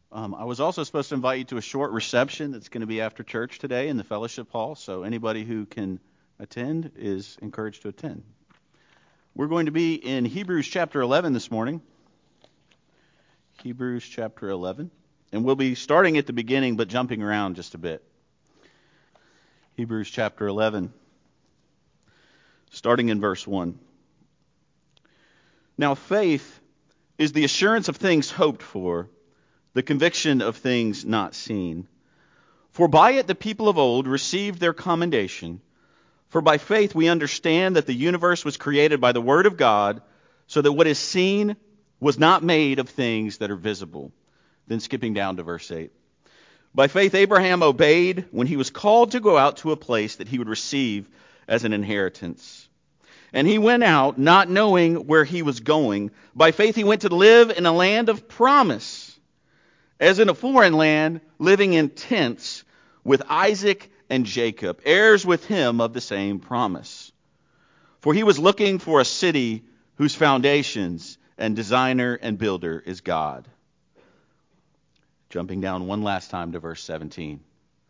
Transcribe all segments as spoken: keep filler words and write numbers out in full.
Um, I was also supposed to invite you to a short reception that's going to be after church today in the fellowship hall, so anybody who can attend is encouraged to attend. We're going to be in Hebrews chapter eleven this morning. Hebrews chapter eleven. And we'll be starting at the beginning but jumping around just a bit. Hebrews chapter eleven, starting in verse one. Now faith is the assurance of things hoped for, the conviction of things not seen. For by it the people of old received their commendation. For by faith we understand that the universe was created by the word of God, so that what is seen was not made of things that are visible. Then skipping down to verse eight. By faith Abraham obeyed when he was called to go out to a place that he would receive as an inheritance. And he went out not knowing where he was going. By faith he went to live in a land of promise, as in a foreign land, living in tents with Isaac and Jacob, heirs with him of the same promise. For he was looking for a city whose foundations and designer and builder is God. Jumping down one last time to verse seventeen.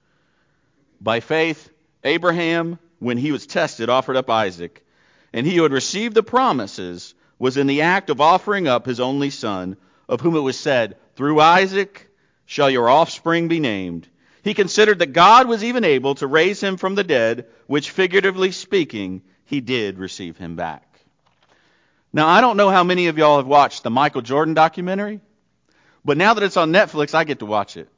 By faith, Abraham, when he was tested, offered up Isaac, and he who had received the promises was in the act of offering up his only son, of whom it was said, through Isaac shall your offspring be named. He considered that God was even able to raise him from the dead, which figuratively speaking, he did receive him back. Now, I don't know how many of y'all have watched the Michael Jordan documentary, but now that it's on Netflix, I get to watch it.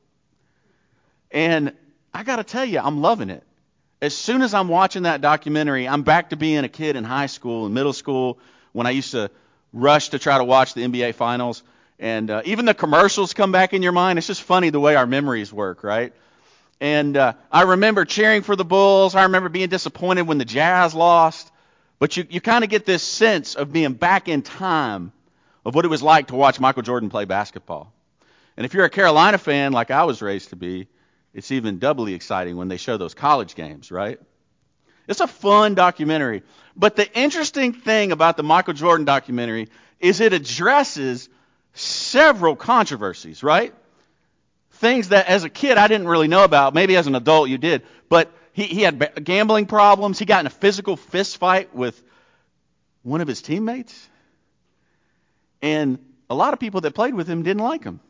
And I got to tell you, I'm loving it. As soon as I'm watching that documentary, I'm back to being a kid in high school and middle school when I used to rush to try to watch the N B A Finals. And uh, even the commercials come back in your mind. It's just funny the way our memories work, right? And uh, I remember cheering for the Bulls. I remember being disappointed when the Jazz lost. But you, you kind of get this sense of being back in time of what it was like to watch Michael Jordan play basketball. And if you're a Carolina fan like I was raised to be, it's even doubly exciting when they show those college games, right? It's a fun documentary. But the interesting thing about the Michael Jordan documentary is it addresses several controversies, right? Things that as a kid I didn't really know about. Maybe as an adult you did. But he, he had gambling problems. He got in a physical fist fight with one of his teammates. And a lot of people that played with him didn't like him.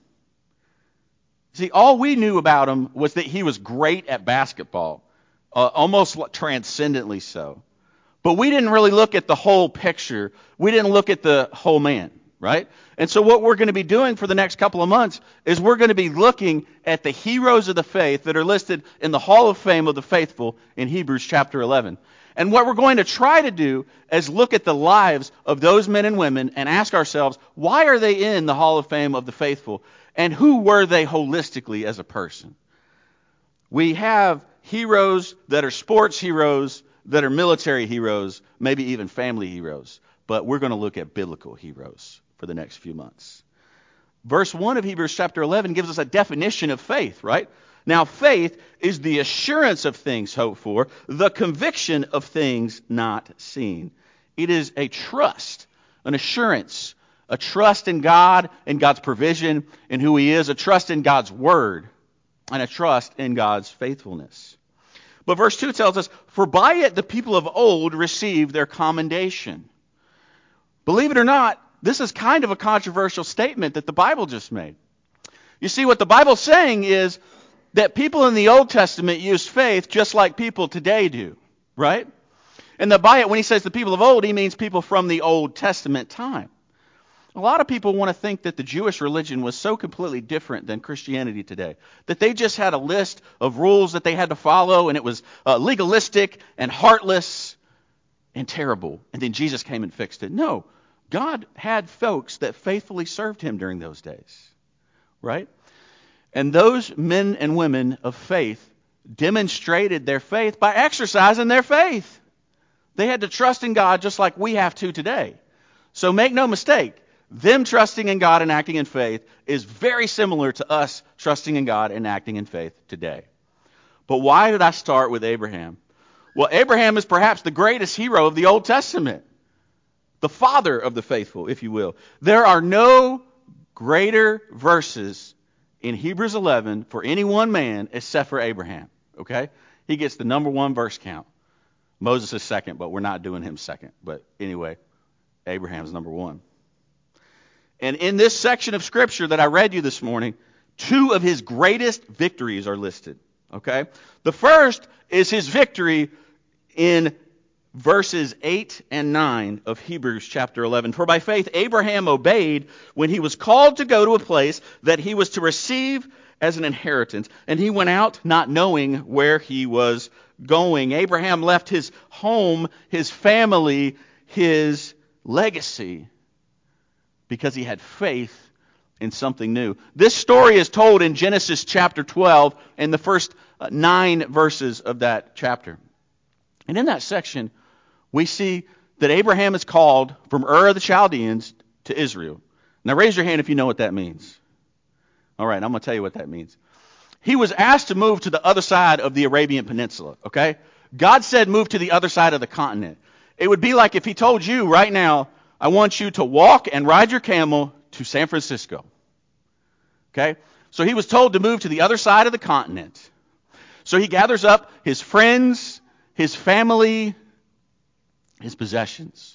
See, all we knew about him was that he was great at basketball, uh, almost transcendently so. But we didn't really look at the whole picture. We didn't look at the whole man, right? And so what we're going to be doing for the next couple of months is we're going to be looking at the heroes of the faith that are listed in the Hall of Fame of the Faithful in Hebrews chapter eleven. And what we're going to try to do is look at the lives of those men and women and ask ourselves, why are they in the Hall of Fame of the Faithful? And who were they holistically as a person? We have heroes that are sports heroes, that are military heroes, maybe even family heroes. But we're going to look at biblical heroes for the next few months. Verse one of Hebrews chapter eleven gives us a definition of faith, right? Now, faith is the assurance of things hoped for, the conviction of things not seen. It is a trust, an assurance, a trust in God and God's provision and who He is, a trust in God's word, and a trust in God's faithfulness. But verse two tells us, for by it the people of old received their commendation. Believe it or not, this is kind of a controversial statement that the Bible just made. You see, what the Bible's saying is that people in the Old Testament used faith just like people today do, right? And the by it, when he says the people of old, he means people from the Old Testament time. A lot of people want to think that the Jewish religion was so completely different than Christianity today, that they just had a list of rules that they had to follow, and it was uh, legalistic and heartless and terrible. And then Jesus came and fixed it. No, God had folks that faithfully served Him during those days, right? And those men and women of faith demonstrated their faith by exercising their faith. They had to trust in God just like we have to today. So make no mistake, them trusting in God and acting in faith is very similar to us trusting in God and acting in faith today. But why did I start with Abraham? Well, Abraham is perhaps the greatest hero of the Old Testament. The father of the faithful, if you will. There are no greater verses in Hebrews eleven for any one man except for Abraham. Okay? He gets the number one verse count. Moses is second, but we're not doing him second. But anyway, Abraham's number one. And in this section of Scripture that I read you this morning, two of his greatest victories are listed. Okay? The first is his victory in verses eight and nine of Hebrews chapter eleven. For by faith Abraham obeyed when he was called to go to a place that he was to receive as an inheritance. And he went out not knowing where he was going. Abraham left his home, his family, his legacy, because he had faith in something new. This story is told in Genesis chapter twelve in the first nine verses of that chapter. And in that section, we see that Abraham is called from Ur of the Chaldeans to Israel. Now raise your hand if you know what that means. All right, I'm going to tell you what that means. He was asked to move to the other side of the Arabian Peninsula, okay? God said move to the other side of the continent. It would be like if he told you right now, I want you to walk and ride your camel to San Francisco. Okay? So he was told to move to the other side of the continent. So he gathers up his friends, his family, his possessions,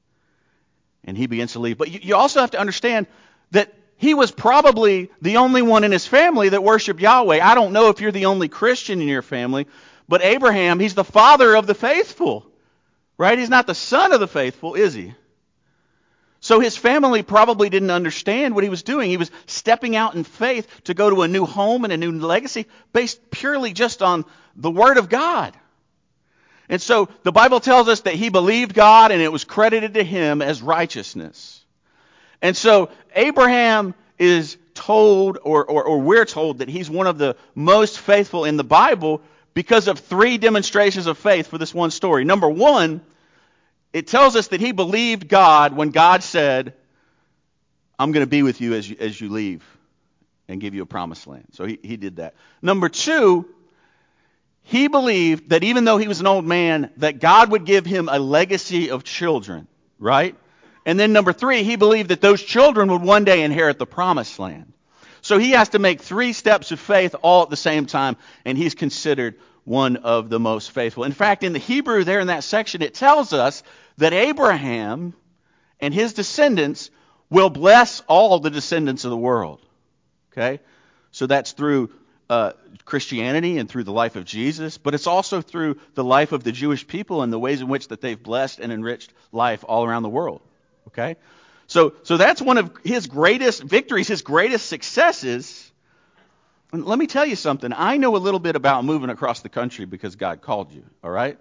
and he begins to leave. But you, you also have to understand that he was probably the only one in his family that worshiped Yahweh. I don't know if you're the only Christian in your family, but Abraham, he's the father of the faithful, right? He's not the son of the faithful, is he? So his family probably didn't understand what he was doing. He was stepping out in faith to go to a new home and a new legacy based purely just on the Word of God. And so the Bible tells us that he believed God and it was credited to him as righteousness. And so Abraham is told, or, or, or we're told, that he's one of the most faithful in the Bible because of three demonstrations of faith for this one story. Number one, it tells us that he believed God when God said, I'm going to be with you as you, as you leave and give you a promised land. So he, he did that. Number two, he believed that even though he was an old man, that God would give him a legacy of children, right? And then number three, he believed that those children would one day inherit the promised land. So he has to make three steps of faith all at the same time, and he's considered one of the most faithful. In fact, in the Hebrew there in that section, it tells us that Abraham and his descendants will bless all the descendants of the world. Okay? So that's through uh, Christianity and through the life of Jesus, but it's also through the life of the Jewish people and the ways in which that they've blessed and enriched life all around the world. Okay? So, so that's one of his greatest victories, his greatest successes. And let me tell you something. I know a little bit about moving across the country because God called you, all right?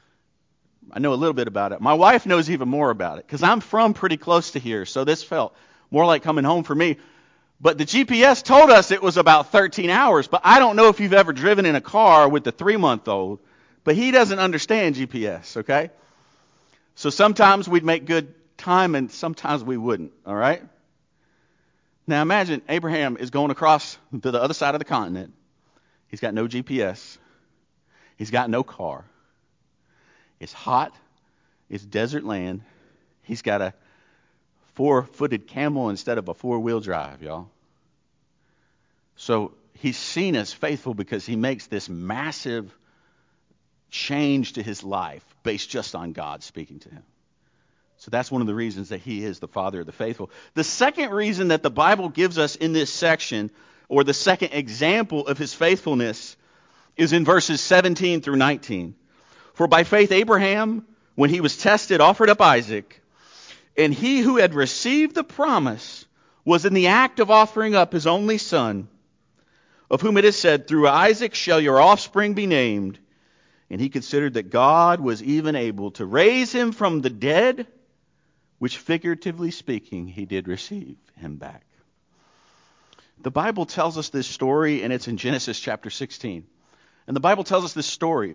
I know a little bit about it. My wife knows even more about it because I'm from pretty close to here, so this felt more like coming home for me. But the G P S told us it was about thirteen hours, but I don't know if you've ever driven in a car with the three-month-old, but he doesn't understand G P S, okay? So sometimes we'd make good time and sometimes we wouldn't, all right? Now imagine Abraham is going across to the other side of the continent. He's got no G P S. He's got no car. It's hot. It's desert land. He's got a four-footed camel instead of a four-wheel drive, y'all. So he's seen as faithful because he makes this massive change to his life based just on God speaking to him. So that's one of the reasons that he is the father of the faithful. The second reason that the Bible gives us in this section, or the second example of his faithfulness, is in verses seventeen through nineteen. For by faith Abraham, when he was tested, offered up Isaac, and he who had received the promise was in the act of offering up his only son, of whom it is said, through Isaac shall your offspring be named. And he considered that God was even able to raise him from the dead, which figuratively speaking, he did receive him back. The Bible tells us this story, and it's in Genesis chapter sixteen. And the Bible tells us this story.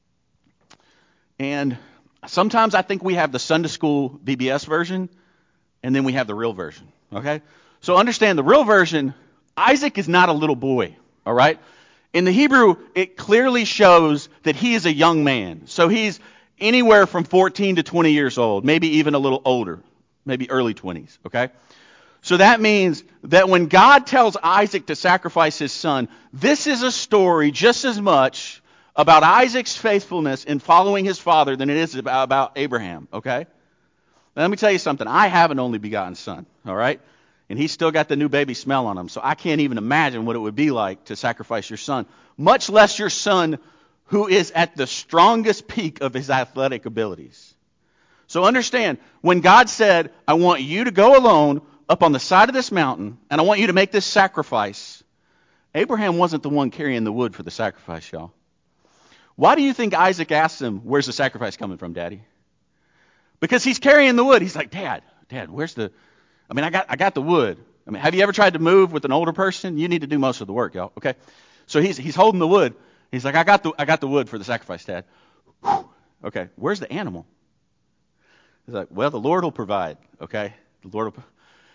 And sometimes I think we have the Sunday school B B S version, and then we have the real version, okay? So understand, the real version, Isaac is not a little boy, all right? In the Hebrew, it clearly shows that he is a young man. So he's anywhere from fourteen to twenty years old, maybe even a little older, maybe early twenties, okay? So that means that when God tells Isaac to sacrifice his son, this is a story just as much about Isaac's faithfulness in following his father than it is about, about Abraham, okay? Now, let me tell you something. I have an only begotten son, all right? And he's still got the new baby smell on him, so I can't even imagine what it would be like to sacrifice your son, much less your son who is at the strongest peak of his athletic abilities. So understand, when God said, I want you to go alone up on the side of this mountain, and I want you to make this sacrifice, Abraham wasn't the one carrying the wood for the sacrifice, y'all. Why do you think Isaac asked him, where's the sacrifice coming from, Daddy? Because he's carrying the wood. He's like, Dad, Dad, where's the, I mean, I got I got the wood. I mean, have you ever tried to move with an older person? You need to do most of the work, y'all, okay? So he's he's holding the wood. He's like, I got the I got the wood for the sacrifice, Dad. Whew. Okay, where's the animal? He's like, well, the Lord will provide, okay? The Lord will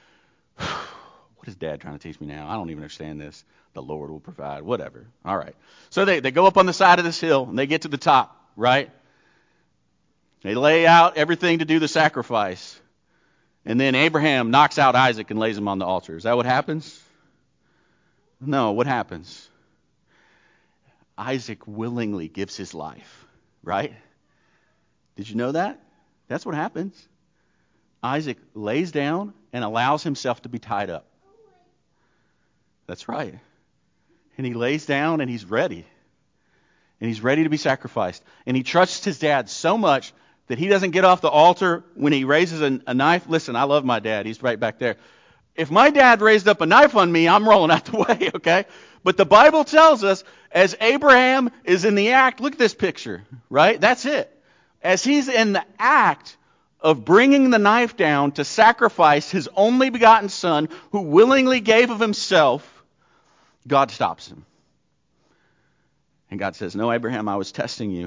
What is Dad trying to teach me now? I don't even understand this. The Lord will provide, whatever. All right. So they, they go up on the side of this hill, and they get to the top, right? They lay out everything to do the sacrifice. And then Abraham knocks out Isaac and lays him on the altar. Is that what happens? No, what happens? Isaac willingly gives his life, right? Did you know that? That's what happens. Isaac lays down and allows himself to be tied up. That's right. And he lays down and he's ready. And he's ready to be sacrificed. And he trusts his dad so much that he doesn't get off the altar when he raises a, a knife. Listen, I love my dad. He's right back there. If my dad raised up a knife on me, I'm rolling out the way, okay? But the Bible tells us as Abraham is in the act, look at this picture, right? That's it. As he's in the act of bringing the knife down to sacrifice his only begotten son who willingly gave of himself, God stops him. And God says, no, Abraham, I was testing you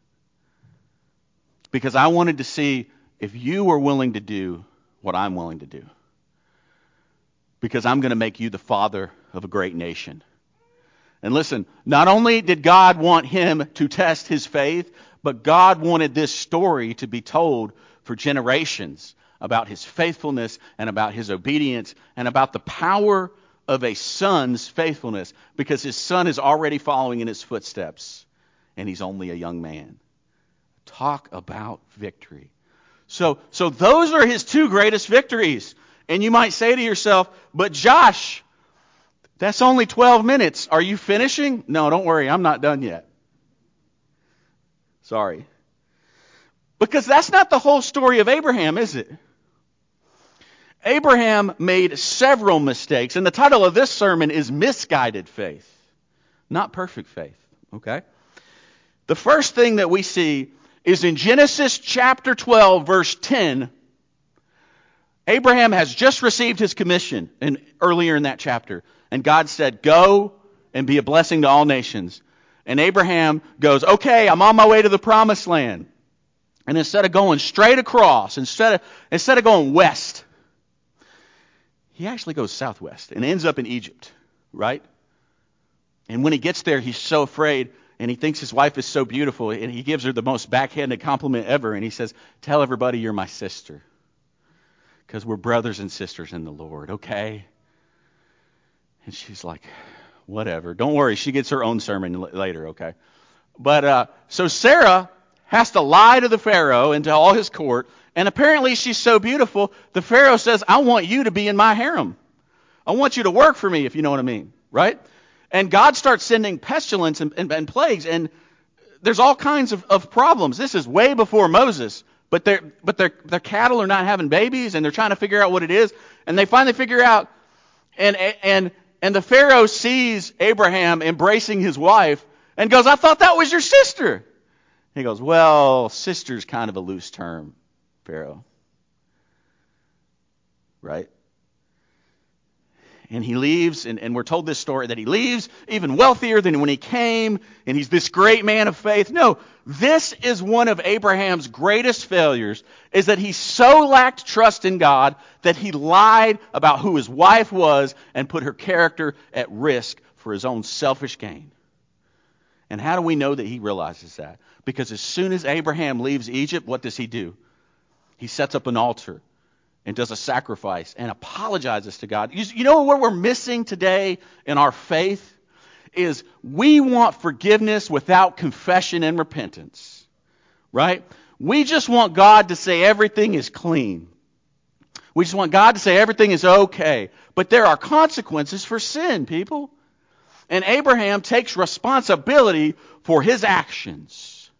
because I wanted to see if you were willing to do what I'm willing to do. Because I'm going to make you the father of a great nation. And listen, not only did God want him to test his faith, but God wanted this story to be told for generations about his faithfulness and about his obedience and about the power of a son's faithfulness, because his son is already following in his footsteps and he's only a young man. Talk about victory. So, so those are his two greatest victories. And you might say to yourself, but Josh, that's only twelve minutes. Are you finishing? No, don't worry. I'm not done yet. Sorry. Because that's not the whole story of Abraham, is it? Abraham made several mistakes, and the title of this sermon is Misguided Faith, not perfect faith, okay? The first thing that we see is in Genesis chapter twelve, verse ten. Abraham has just received his commission in, earlier in that chapter, and God said, go and be a blessing to all nations. And Abraham goes, okay, I'm on my way to the promised land. And instead of going straight across, instead of, instead of going west, he actually goes southwest and ends up in Egypt, right? And when he gets there, he's so afraid, and he thinks his wife is so beautiful, and he gives her the most backhanded compliment ever, and he says, tell everybody you're my sister, because we're brothers and sisters in the Lord, okay? And she's like, whatever. Don't worry, she gets her own sermon l- later, okay? But uh, so Sarah has to lie to the Pharaoh and to all his court. And apparently she's so beautiful, the Pharaoh says, I want you to be in my harem. I want you to work for me, if you know what I mean, right? And God starts sending pestilence and, and, and plagues, and there's all kinds of, of problems. This is way before Moses, but their but their their cattle are not having babies, and they're trying to figure out what it is, and they finally figure out, and and and the Pharaoh sees Abraham embracing his wife and goes, I thought that was your sister. He goes, well, sister's kind of a loose term, Pharaoh. Right? And he leaves, and, and we're told this story, that he leaves even wealthier than when he came, and he's this great man of faith. No, this is one of Abraham's greatest failures, is that he so lacked trust in God that he lied about who his wife was and put her character at risk for his own selfish gain. And how do we know that he realizes that? Because as soon as Abraham leaves Egypt, what does he do? He sets up an altar. and does a sacrifice and apologizes to God. You, you know what we're missing today in our faith is we want forgiveness without confession and repentance, right? We just want God to say everything is clean. We just want God to say everything is okay. But there are consequences for sin, people. And Abraham takes responsibility for his actions.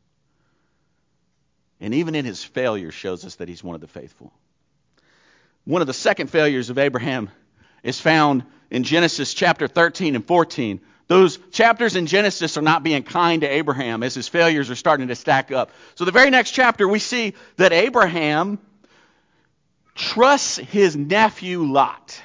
And even in his failure shows us that he's one of the faithful. One of the second failures of Abraham is found in Genesis chapter thirteen and fourteen. Those chapters in Genesis are not being kind to Abraham as his failures are starting to stack up. So the very next chapter we see that Abraham trusts his nephew Lot.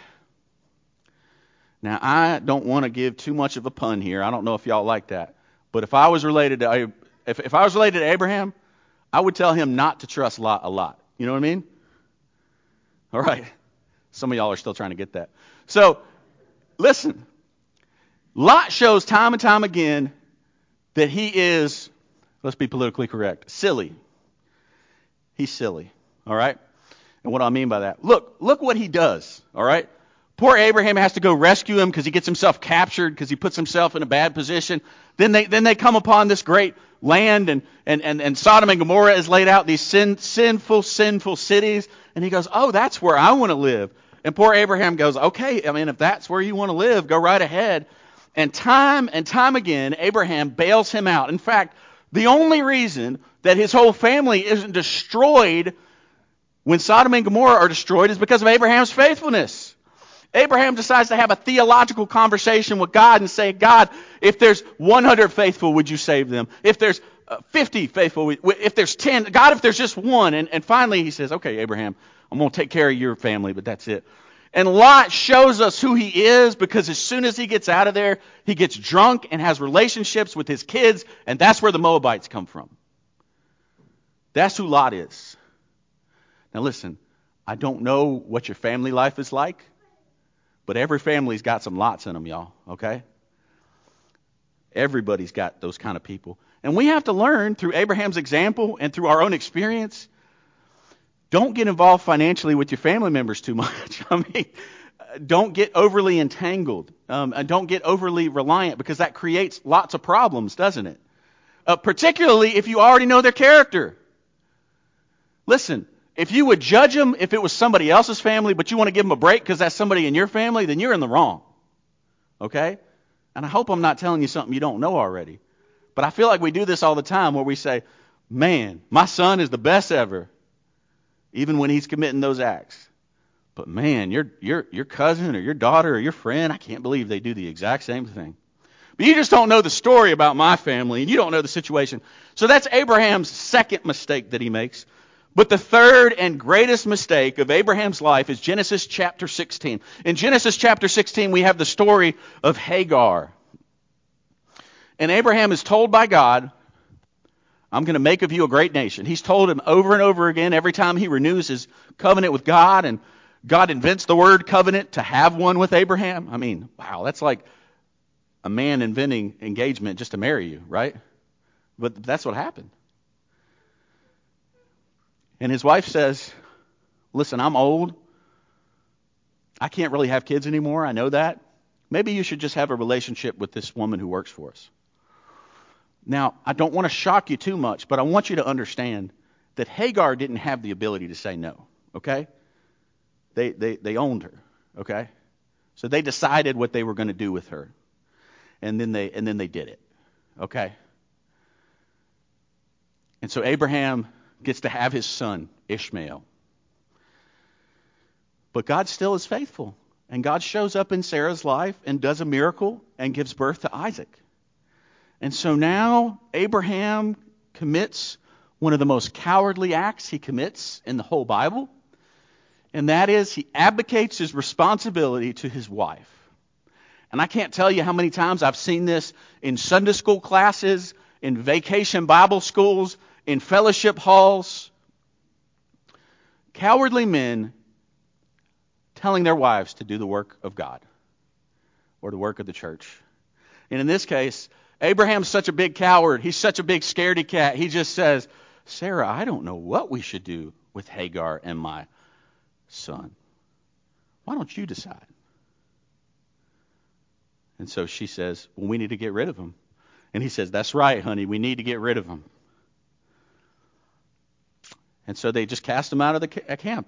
Now, I don't want to give too much of a pun here. I don't know if y'all like that. But if I was related to if, if I was related to Abraham, I would tell him not to trust Lot a lot. You know what I mean? All right. Some of y'all are still trying to get that. So, listen. Lot shows time and time again that he is, let's be politically correct, silly. He's silly. All right? And what do I mean by that? Look, look what he does. All right? Poor Abraham has to go rescue him because he gets himself captured, because he puts himself in a bad position. Then they then they come upon this great land, and and, and, and Sodom and Gomorrah is laid out, these sin, sinful, sinful cities. And he goes, oh, that's where I want to live. And poor Abraham goes, okay, I mean, if that's where you want to live, go right ahead. And time and time again, Abraham bails him out. In fact, the only reason that his whole family isn't destroyed when Sodom and Gomorrah are destroyed is because of Abraham's faithfulness. Abraham decides to have a theological conversation with God and say, God, if there's one hundred faithful, would you save them? If there's fifty faithful, if there's ten, God, if there's just one. And, and finally he says, okay, Abraham, I'm going to take care of your family, but that's it. And Lot shows us who he is, because as soon as he gets out of there, he gets drunk and has relationships with his kids, and that's where the Moabites come from. That's who Lot is. Now listen, I don't know what your family life is like, but every family's got some Lots in them, y'all, okay? Everybody's got those kind of people. And we have to learn through Abraham's example and through our own experience, don't get involved financially with your family members too much. I mean, don't get overly entangled. Um, and don't get overly reliant, because that creates lots of problems, doesn't it? Uh, particularly if you already know their character. Listen, if you would judge them if it was somebody else's family, but you want to give them a break because that's somebody in your family, then you're in the wrong. Okay? And I hope I'm not telling you something you don't know already. But I feel like we do this all the time, where we say, man, my son is the best ever, even when he's committing those acts. But man, your your your cousin or your daughter or your friend, I can't believe they do the exact same thing. But you just don't know the story about my family, and you don't know the situation. So that's Abraham's second mistake that he makes. But the third and greatest mistake of Abraham's life is Genesis chapter sixteen. In Genesis chapter sixteen, we have the story of Hagar. And Abraham is told by God, I'm going to make of you a great nation. He's told him over and over again, every time he renews his covenant with God, and God invents the word covenant to have one with Abraham. I mean, wow, that's like a man inventing engagement just to marry you, right? But that's what happened. And his wife says, listen, I'm old. I can't really have kids anymore. I know that. Maybe you should just have a relationship with this woman who works for us. Now, I don't want to shock you too much, but I want you to understand that Hagar didn't have the ability to say no, okay? They they they owned her, okay? So they decided what they were going to do with her. And then they and then they did it. Okay? And so Abraham gets to have his son, Ishmael. But God still is faithful. And God shows up in Sarah's life and does a miracle and gives birth to Isaac. And so now Abraham commits one of the most cowardly acts he commits in the whole Bible. And that is, he abdicates his responsibility to his wife. And I can't tell you how many times I've seen this in Sunday school classes, in vacation Bible schools, in fellowship halls. Cowardly men telling their wives to do the work of God or the work of the church. And in this case, Abraham's such a big coward. He's such a big scaredy cat. He just says, Sarah, I don't know what we should do with Hagar and my son. Why don't you decide? And so she says, well, we need to get rid of him. And he says, that's right, honey, we need to get rid of him. And so they just cast him out of the camp.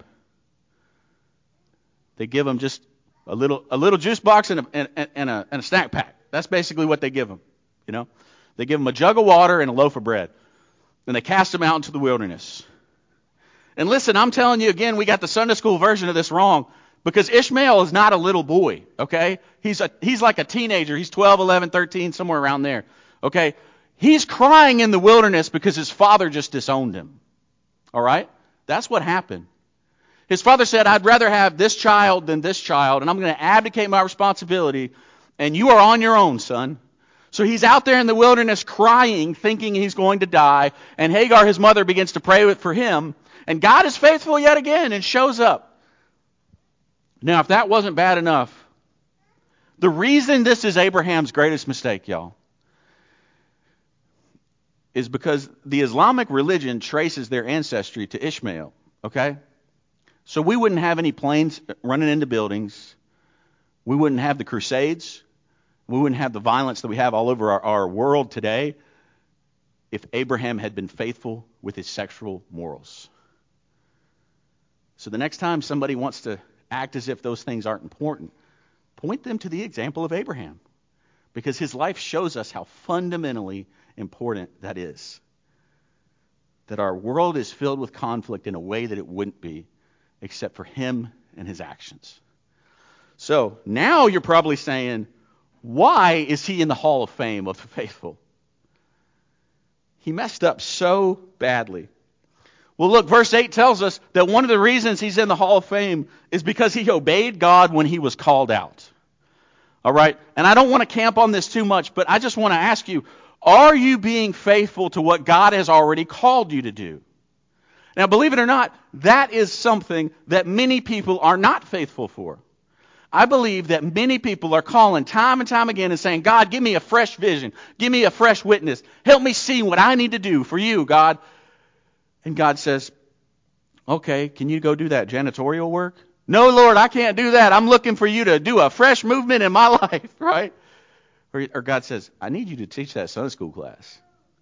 They give him just a little a little juice box and a, and, and, a, and a snack pack. That's basically what they give him. You know, they give him a jug of water and a loaf of bread. And they cast him out into the wilderness. And listen, I'm telling you again, we got the Sunday school version of this wrong. Because Ishmael is not a little boy, okay? He's a he's like a teenager. He's twelve, eleven, thirteen, somewhere around there, okay? He's crying in the wilderness because his father just disowned him, all right? That's what happened. His father said, I'd rather have this child than this child, and I'm going to abdicate my responsibility, and you are on your own, son. So he's out there in the wilderness crying, thinking he's going to die, and Hagar, his mother, begins to pray for him, and God is faithful yet again and shows up. Now, if that wasn't bad enough, the reason this is Abraham's greatest mistake, y'all, is because the Islamic religion traces their ancestry to Ishmael, okay? So we wouldn't have any planes running into buildings. We wouldn't have the Crusades. We wouldn't have the violence that we have all over our, our world today if Abraham had been faithful with his sexual morals. So the next time somebody wants to act as if those things aren't important, point them to the example of Abraham, because his life shows us how fundamentally important that is. That our world is filled with conflict in a way that it wouldn't be except for him and his actions. So now you're probably saying, why is he in the Hall of Fame of the faithful? He messed up so badly. Well, look, verse eight tells us that one of the reasons he's in the Hall of Fame is because he obeyed God when he was called out. All right? And I don't want to camp on this too much, but I just want to ask you, are you being faithful to what God has already called you to do? Now, believe it or not, that is something that many people are not faithful for. I believe that many people are calling time and time again and saying, God, give me a fresh vision. Give me a fresh witness. Help me see what I need to do for you, God. And God says, okay, can you go do that janitorial work? No, Lord, I can't do that. I'm looking for you to do a fresh movement in my life, right? Or, or God says, I need you to teach that Sunday school class.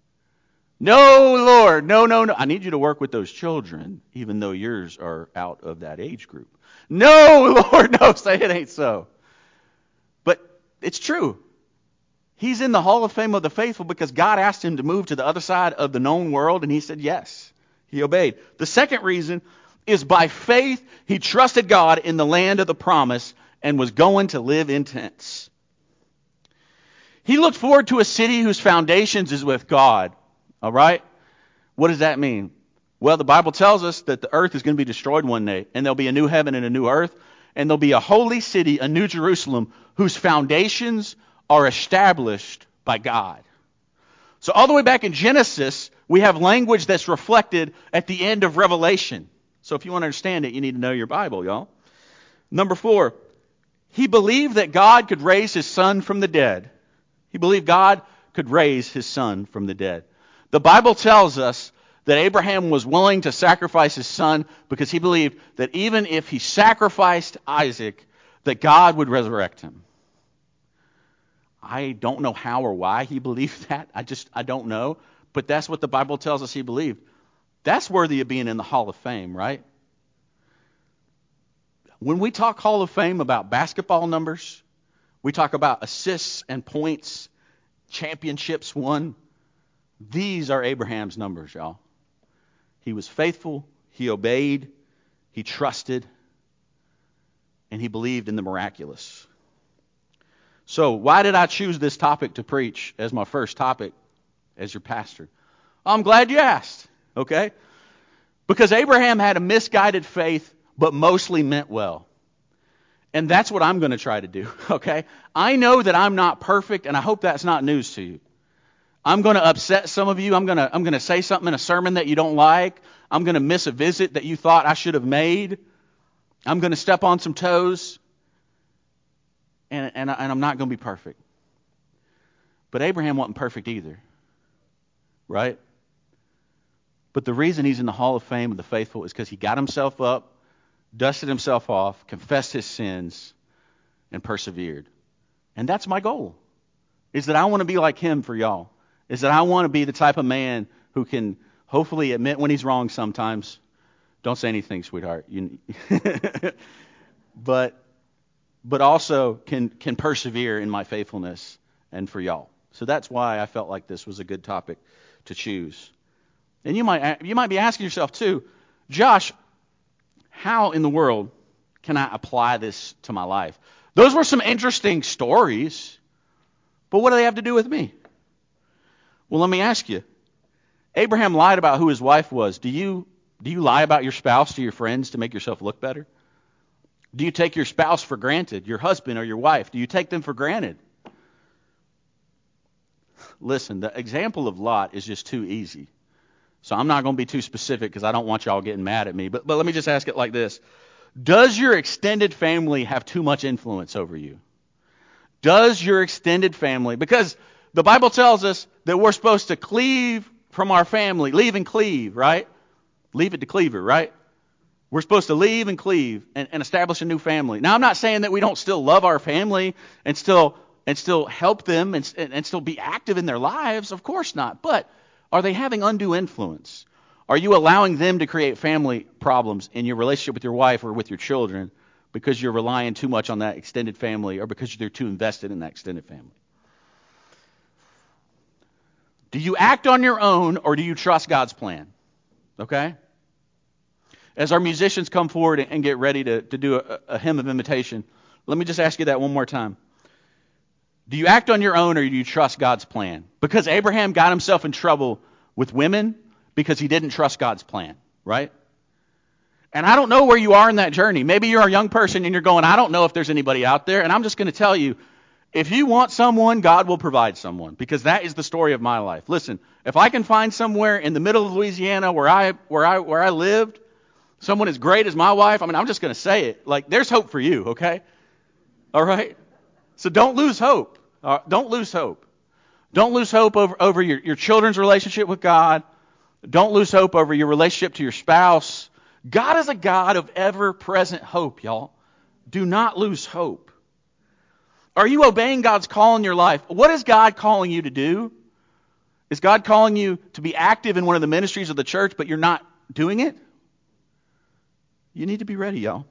No, Lord, no, no, no. I need you to work with those children, even though yours are out of that age group. No, Lord, no, say it ain't so. But it's true. He's in the Hall of Fame of the faithful because God asked him to move to the other side of the known world, and he said yes. He obeyed. The second reason is by faith he trusted God in the land of the promise and was going to live in tents. He looked forward to a city whose foundations is with God. All right? What does that mean? Well, the Bible tells us that the earth is going to be destroyed one day, and there'll be a new heaven and a new earth, and there'll be a holy city, a new Jerusalem, whose foundations are established by God. So all the way back in Genesis, we have language that's reflected at the end of Revelation. So if you want to understand it, you need to know your Bible, y'all. Number four, he believed that God could raise his son from the dead. He believed God could raise his son from the dead. The Bible tells us that Abraham was willing to sacrifice his son because he believed that even if he sacrificed Isaac, that God would resurrect him. I don't know how or why he believed that. I just, I don't know. But that's what the Bible tells us he believed. That's worthy of being in the Hall of Fame, right? When we talk Hall of Fame about basketball numbers, we talk about assists and points, championships won. These are Abraham's numbers, y'all. He was faithful, he obeyed, he trusted, and he believed in the miraculous. So why did I choose this topic to preach as my first topic as your pastor? I'm glad you asked, okay? Because Abraham had a misguided faith, but mostly meant well. And that's what I'm going to try to do, okay? I know that I'm not perfect, and I hope that's not news to you. I'm going to upset some of you. I'm going to I'm going to say something in a sermon that you don't like. I'm going to miss a visit that you thought I should have made. I'm going to step on some toes. And, and, and I'm not going to be perfect. But Abraham wasn't perfect either. Right? But the reason he's in the Hall of Fame of the faithful is because he got himself up, dusted himself off, confessed his sins, and persevered. And that's my goal, is that I want to be like him for y'all, is that I want to be the type of man who can hopefully admit when he's wrong sometimes. Don't say anything, sweetheart. You, but but also can can persevere in my faithfulness and for y'all. So that's why I felt like this was a good topic to choose. And you might you might be asking yourself too, Josh, how in the world can I apply this to my life? Those were some interesting stories, but what do they have to do with me? Well, let me ask you. Abraham lied about who his wife was. Do you do you lie about your spouse to your friends to make yourself look better? Do you take your spouse for granted, your husband or your wife? Do you take them for granted? Listen, the example of Lot is just too easy. So I'm not going to be too specific because I don't want y'all getting mad at me. But, but let me just ask it like this. Does your extended family have too much influence over you? Does your extended family, because the Bible tells us that we're supposed to cleave from our family, leave and cleave, right? Leave it to Cleaver, right? We're supposed to leave and cleave and, and establish a new family. Now, I'm not saying that we don't still love our family and still and still help them and, and, and still be active in their lives. Of course not. But are they having undue influence? Are you allowing them to create family problems in your relationship with your wife or with your children because you're relying too much on that extended family or because they're too invested in that extended family? Do you act on your own or do you trust God's plan? Okay? As our musicians come forward and get ready to, to do a, a hymn of invitation, let me just ask you that one more time. Do you act on your own or do you trust God's plan? Because Abraham got himself in trouble with women because he didn't trust God's plan, right? And I don't know where you are in that journey. Maybe you're a young person and you're going, I don't know if there's anybody out there. And I'm just going to tell you, if you want someone, God will provide someone, because that is the story of my life. Listen, if I can find somewhere in the middle of Louisiana where I where I where I lived, someone as great as my wife, I mean, I'm just going to say it. Like, there's hope for you, okay? All right? So don't lose hope. Uh, don't lose hope. Don't lose hope over, over your, your children's relationship with God. Don't lose hope over your relationship to your spouse. God is a God of ever-present hope, y'all. Do not lose hope. Are you obeying God's call in your life? What is God calling you to do? Is God calling you to be active in one of the ministries of the church, but you're not doing it? You need to be ready, y'all.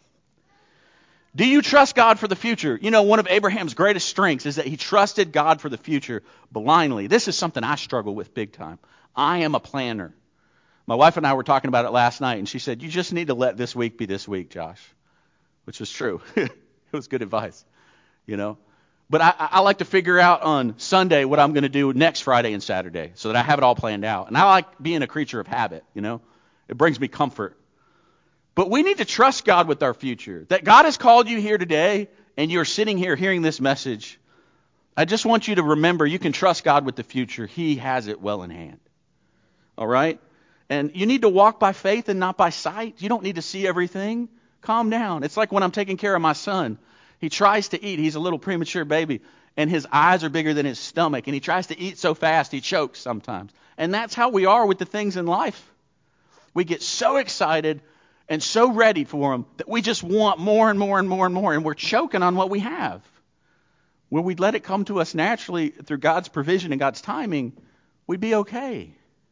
Do you trust God for the future? You know, one of Abraham's greatest strengths is that he trusted God for the future blindly. This is something I struggle with big time. I am a planner. My wife and I were talking about it last night, and she said, you just need to let this week be this week, Josh. Which was true. It was good advice, you know. But I, I like to figure out on Sunday what I'm going to do next Friday and Saturday so that I have it all planned out. And I like being a creature of habit, you know. It brings me comfort. But we need to trust God with our future. That God has called you here today and you're sitting here hearing this message. I just want you to remember you can trust God with the future. He has it well in hand. All right? And you need to walk by faith and not by sight. You don't need to see everything. Calm down. It's like when I'm taking care of my son. He tries to eat. He's a little premature baby. And his eyes are bigger than his stomach. And he tries to eat so fast he chokes sometimes. And that's how we are with the things in life. We get so excited and so ready for them that we just want more and more and more and more. And we're choking on what we have. When we let it come to us naturally through God's provision and God's timing, we'd be okay.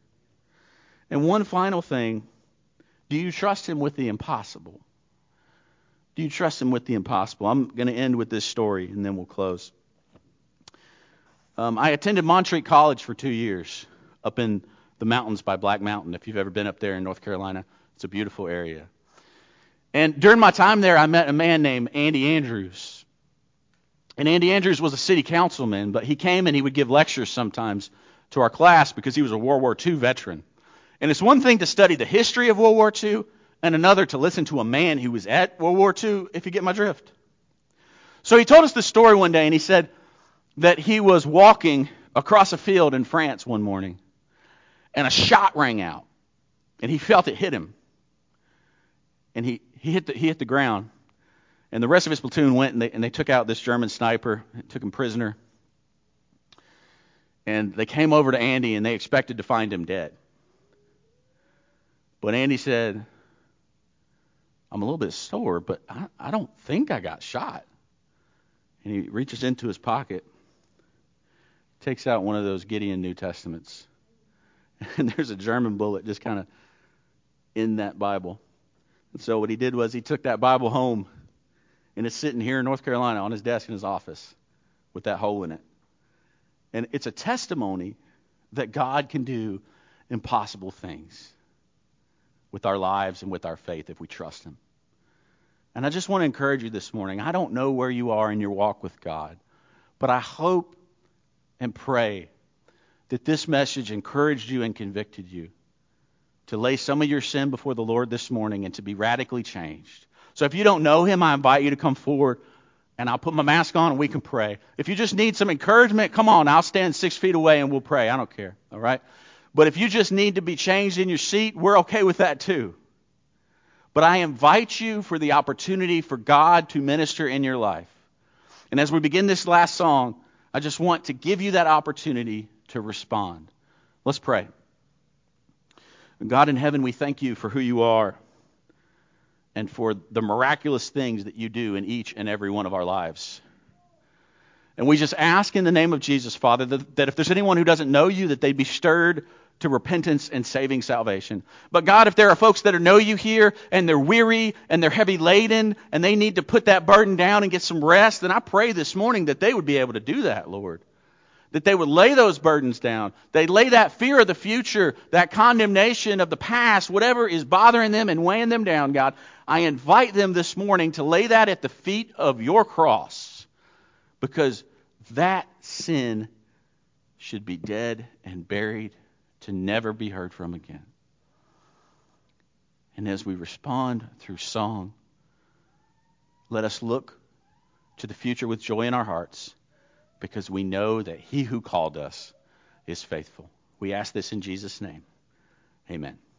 And one final thing, do you trust him with the impossible? Do you trust him with the impossible? I'm going to end with this story and then we'll close. Um, I attended Montreat College for two years up in the mountains by Black Mountain. If you've ever been up there in North Carolina, it's a beautiful area. And during my time there, I met a man named Andy Andrews. And Andy Andrews was a city councilman, but he came and he would give lectures sometimes to our class because he was a World War Two veteran. And it's one thing to study the history of World War Two and another to listen to a man who was at World War Two, if you get my drift. So he told us this story one day, and he said that he was walking across a field in France one morning, and a shot rang out, and he felt it hit him. And he, he, hit the, he hit the ground. And the rest of his platoon went, and they, and they took out this German sniper, took him prisoner. And they came over to Andy, and they expected to find him dead. But Andy said, I'm a little bit sore, but I, I don't think I got shot. And he reaches into his pocket, takes out one of those Gideon New Testaments. And there's a German bullet just kind of in that Bible. And so what he did was he took that Bible home, and it's sitting here in North Carolina on his desk in his office with that hole in it. And it's a testimony that God can do impossible things with our lives and with our faith if we trust him. And I just want to encourage you this morning. I don't know where you are in your walk with God, but I hope and pray that this message encouraged you and convicted you to lay some of your sin before the Lord this morning and to be radically changed. So if you don't know him, I invite you to come forward, and I'll put my mask on and we can pray. If you just need some encouragement, come on, I'll stand six feet away and we'll pray. I don't care, all right? But if you just need to be changed in your seat, we're okay with that too. But I invite you for the opportunity for God to minister in your life. And as we begin this last song, I just want to give you that opportunity to respond. Let's pray. God in heaven, we thank you for who you are and for the miraculous things that you do in each and every one of our lives. And we just ask in the name of Jesus, Father, that, that if there's anyone who doesn't know you, that they'd be stirred to repentance and saving salvation. But God, if there are folks that know you here and they're weary and they're heavy laden and they need to put that burden down and get some rest, then I pray this morning that they would be able to do that, Lord. That they would lay those burdens down. They lay that fear of the future, that condemnation of the past, whatever is bothering them and weighing them down, God. I invite them this morning to lay that at the feet of your cross, because that sin should be dead and buried to never be heard from again. And as we respond through song, let us look to the future with joy in our hearts, because we know that he who called us is faithful. We ask this in Jesus' name. Amen.